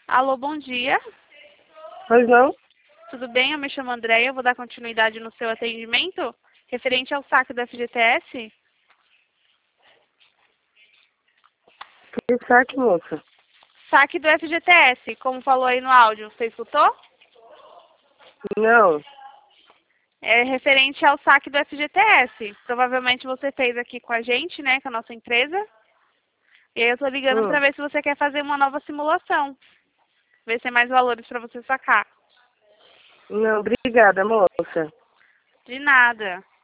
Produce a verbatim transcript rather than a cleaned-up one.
Alô, bom dia. Pois não? Tudo bem? Eu me chamo Andréia. Eu vou dar continuidade no seu atendimento referente ao saque do F G T S. Que saque, moça? Saque do F G T S, como falou aí no áudio. Você escutou? Não. É referente ao saque do F G T S. Provavelmente você fez aqui com a gente, né, com a nossa empresa. E aí eu tô ligando Hum. para ver se você quer fazer uma nova simulação. Ver se tem mais valores para você sacar. Não, obrigada, moça. De nada.